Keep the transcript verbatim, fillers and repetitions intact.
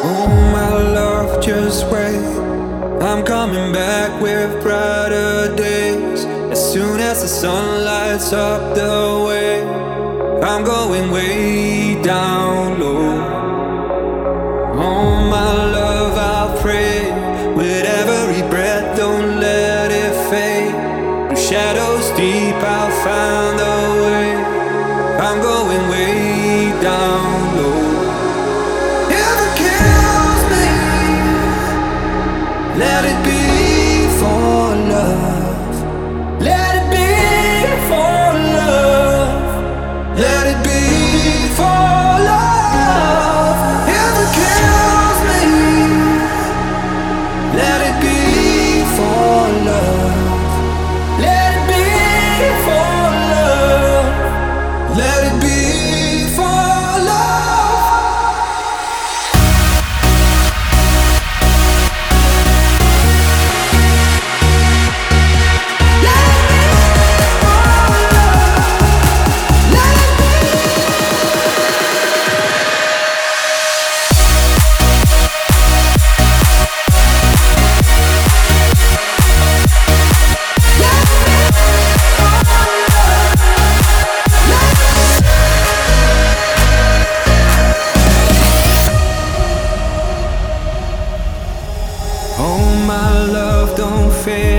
Oh my love, just wait. I'm coming back with brighter days. As soon as the sun lights up the way, I'm going way down low. Oh my love, I'll pray with every breath, don't let it fade. Through shadows deep, I'll find a way. I'm going way down low. Let it be for love. Let it be for love. Let it be for love. If it kills me, let it be for love. Let it be for love. Let it be for love. Oh my love, don't fade.